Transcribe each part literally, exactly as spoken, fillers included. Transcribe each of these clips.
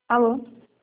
Alô?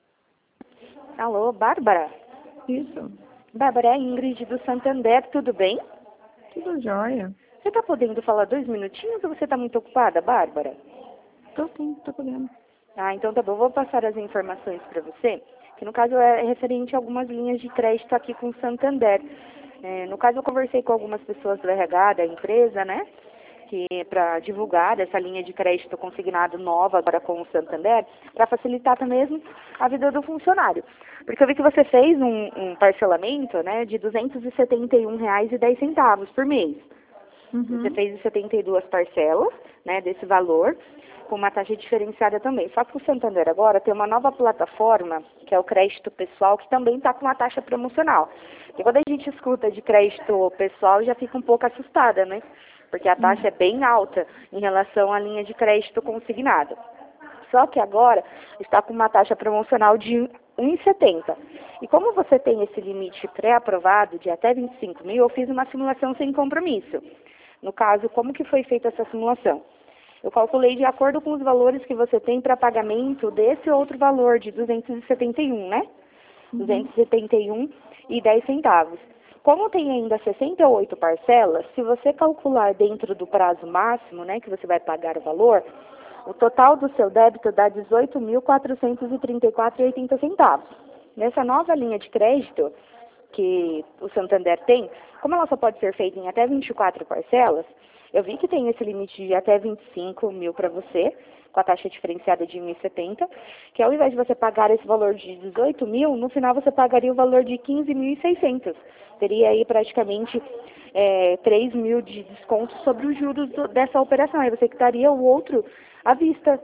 Alô, Bárbara? Isso. Bárbara, é a Ingrid do Santander, tudo bem? Tudo jóia. Você está podendo falar dois minutinhos ou você está muito ocupada, Bárbara? Tô sim, tô podendo. Ah, então tá bom, vou passar as informações para você, que no caso é referente a algumas linhas de crédito aqui com o Santander. É, no caso eu conversei com algumas pessoas do R H da empresa, né? Que para divulgar essa linha de crédito consignado nova agora com o Santander, para facilitar também mesmo a vida do funcionário. Porque eu vi que você fez um, um parcelamento, né, de duzentos e setenta e um reais e dez centavos por mês. Uhum. Você fez setenta e duas parcelas, né, desse valor, com uma taxa diferenciada também. Só que o Santander agora tem uma nova plataforma, que é o crédito pessoal, que também está com uma taxa promocional. E quando a gente escuta de crédito pessoal, já fica um pouco assustada, né? Porque a taxa é bem alta em relação à linha de crédito consignado. Só que agora está com uma taxa promocional de um vírgula setenta. E como você tem esse limite pré-aprovado de até vinte e cinco mil, eu fiz uma simulação sem compromisso. No caso, como que foi feita essa simulação? Eu calculei de acordo com os valores que você tem para pagamento desse outro valor de duzentos e setenta e um, né? Uhum. duzentos e setenta e um e dez centavos. Como tem ainda sessenta e oito parcelas, se você calcular dentro do prazo máximo, né, que você vai pagar o valor, o total do seu débito dá dezoito mil quatrocentos e trinta e quatro reais e oitenta centavos. Nessa nova linha de crédito que o Santander tem, como ela só pode ser feita em até vinte e quatro parcelas, eu vi que tem esse limite de até vinte e cinco mil para você, com a taxa diferenciada de um vírgula setenta, que ao invés de você pagar esse valor de dezoito mil, no final você pagaria o valor de quinze mil e seiscentos. Teria aí praticamente é, três mil de desconto sobre os juros do, dessa operação. Aí você quitaria o outro à vista.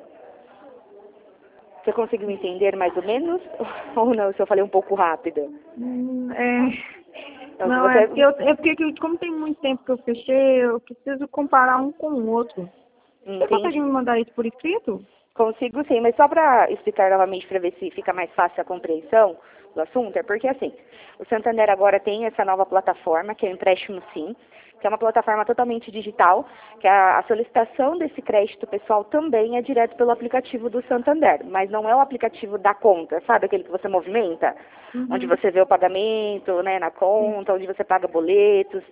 Você conseguiu entender mais ou menos? Ou não, se eu falei um pouco rápido? Hum, é... Então, se Não, você... é porque, eu, é porque como tem muito tempo que eu fechei, eu preciso comparar um com o outro. Você consegue Entendi. me mandar isso por escrito? Consigo sim, mas só para explicar novamente para ver se fica mais fácil a compreensão do assunto, é porque assim, o Santander agora tem essa nova plataforma, que é o Empréstimo Sim, que é uma plataforma totalmente digital, que a, a solicitação desse crédito pessoal também é direto pelo aplicativo do Santander, mas não é o aplicativo da conta, sabe aquele que você movimenta? Uhum. Onde você vê o pagamento, né, na conta, onde você paga boletos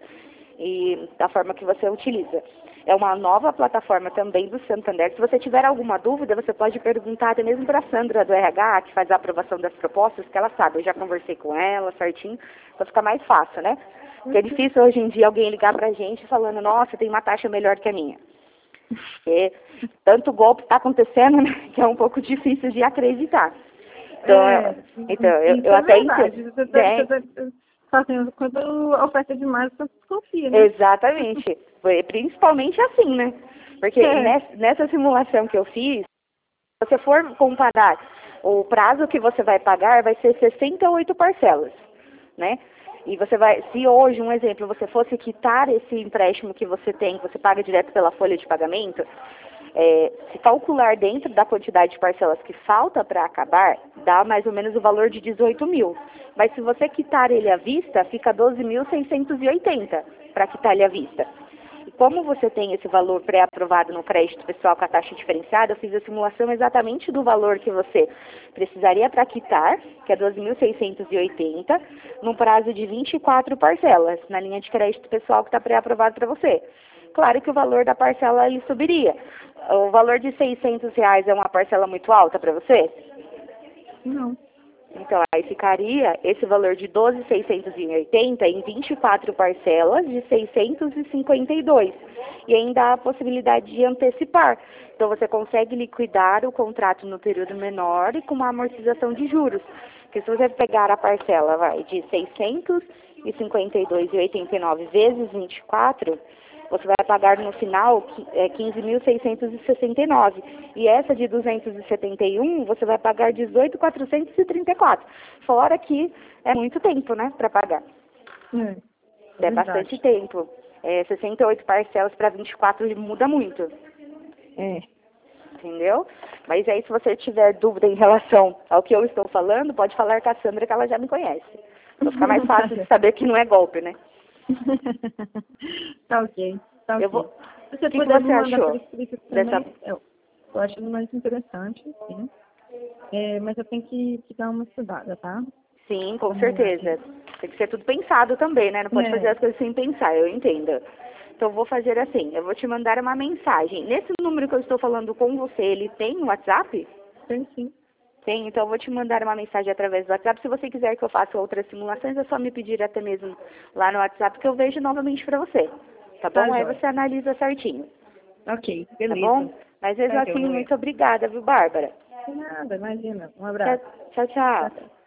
e da forma que você utiliza. É uma nova plataforma também do Santander. Se você tiver alguma dúvida, você pode perguntar até mesmo para a Sandra do R H, que faz a aprovação das propostas, que ela sabe. Eu já conversei com ela certinho, para ficar mais fácil, né? Porque é difícil hoje em dia alguém ligar para a gente falando, nossa, tem uma taxa melhor que a minha. Porque tanto golpe está acontecendo, né, que é um pouco difícil de acreditar. Então, É, eu, então eu, isso eu é até verdade. entendo. Você tá, Né? você tá, assim, quando oferta demais, você desconfia, né? Exatamente. Foi principalmente assim, né? Porque É. nessa, nessa simulação que eu fiz, se você for comparar, o prazo que você vai pagar vai ser sessenta e oito parcelas, né? E você vai, se hoje, um exemplo, você fosse quitar esse empréstimo que você tem, que você paga direto pela folha de pagamento, é, se calcular dentro da quantidade de parcelas que falta para acabar, dá mais ou menos o valor de dezoito mil. Mas se você quitar ele à vista, fica doze mil seiscentos e oitenta para quitar ele à vista. E como você tem esse valor pré-aprovado no crédito pessoal com a taxa diferenciada, eu fiz a simulação exatamente do valor que você precisaria para quitar, que é doze mil seiscentos e oitenta, num prazo de vinte e quatro parcelas, na linha de crédito pessoal que está pré-aprovado para você. Claro que o valor da parcela ele subiria. O valor de seiscentos reais é uma parcela muito alta para você? Não. Então, aí ficaria esse valor de doze mil seiscentos e oitenta em vinte e quatro parcelas de seiscentos e cinquenta e dois. E ainda há a possibilidade de antecipar. Então, você consegue liquidar o contrato no período menor e com uma amortização de juros. Porque se você pegar a parcela vai, de seiscentos e cinquenta e dois vírgula oitenta e nove vezes vinte e quatro, você vai pagar no final quinze mil seiscentos e sessenta e nove. E essa de duzentos e setenta e um, você vai pagar dezoito mil quatrocentos e trinta e quatro. Fora que é muito tempo, né, para pagar. É, É, é bastante tempo. É, sessenta e oito parcelas para vinte e quatro muda muito. É. Entendeu? Mas aí, se você tiver dúvida em relação ao que eu estou falando, pode falar com a Sandra, que ela já me conhece. Então fica mais fácil de saber que não é golpe, né? Tá ok, tá ok. Eu vou... Se você O que, que puder me você mandar por achou escrito dessa... também, eu tô achando mais interessante, sim. É, mas eu tenho que, que dar uma estudada, tá? Sim, com Vamos lá. certeza. Tem que ser tudo pensado também, né? Não pode É. fazer as coisas sem pensar, eu entendo. Então, eu vou fazer assim, eu vou te mandar uma mensagem. Nesse número que eu estou falando com você, ele tem WhatsApp? Tem sim. Tem, então eu vou te mandar uma mensagem através do WhatsApp. Se você quiser que eu faça outras simulações, é só me pedir até mesmo lá no WhatsApp que eu vejo novamente para você. Tá Tá, bom? Aí joia. você analisa certinho. Ok, Tá beleza. bom? Mas mesmo Tá, assim, joia. muito obrigada, viu, Bárbara? De nada, imagina. Um Tchau, abraço. tchau. Tchau, tchau. tchau.